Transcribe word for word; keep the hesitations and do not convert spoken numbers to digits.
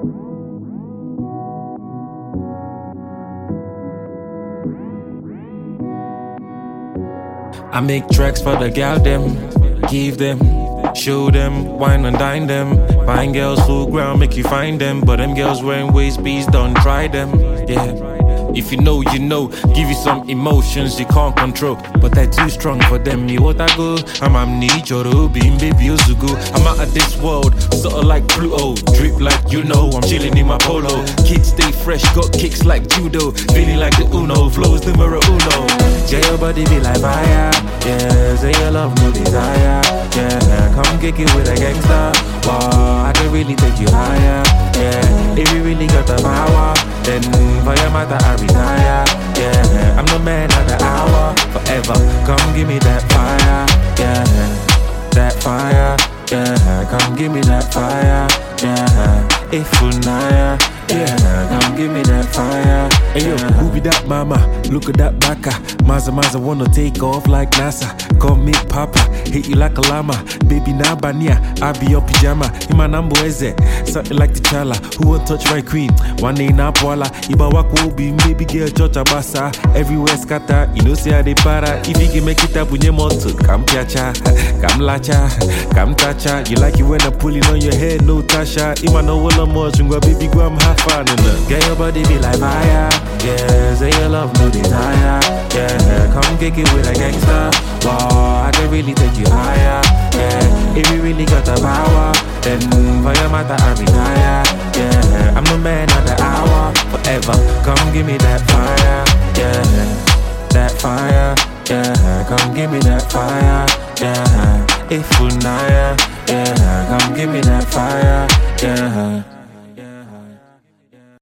I make tracks for the gal them, give them, show them, wine and dine them. Find girls full ground, make you find them. But them girls wearing waist beats, don't try them. Yeah. If you know, you know, give you some emotions you can't control, but they're too strong for them. You what I go, I'm amnesia, being baby Ozugo. I'm out of this world, sorta like Pluto. Drip like you know, I'm chilling in my polo. Kids stay fresh, got kicks like judo. Feeling like the Uno, flows numero uno. Yeah, your body be like fire. Yeah, say your love no desire. Yeah, come kick it with a gangster. Wow, I can really take you higher. Yeah, if you really got the power, then for your matter I retire. Yeah, I'm the man of the hour. Forever, come give me that fire. Yeah, that fire. Yeah, come give me that fire. Yeah, if unaya. Yeah, come give me that fire. Hey yo, who be that mama? Look at that baka. Maza Maza wanna take off like NASA. Call me Papa, hit you like a llama. Baby na bania, I be your pyjama. Ima nambo eze, something like the chala. Who won't touch my queen? One day na poala. Iba wako be baby girl George Abasa. Everywhere scatter, you know see how they para. If you can make it up with your motor, come piacha, come lacha, come tacha. You like it when I pull it on your head, no tasha. Ima no wala more, chungwa baby go I'm half fun enough. Get your body be like fire. Yeah, say your love no desire. Yeah, come kick it with a gangster. Wow, I can really take you higher. Yeah, if you really got the power, then for your matter I retire. Yeah, I'm the man of the hour. Forever, come give me that fire. Yeah, that fire. Yeah, come give me that fire. Yeah, if unaya. Yeah, come give me that fire. Yeah.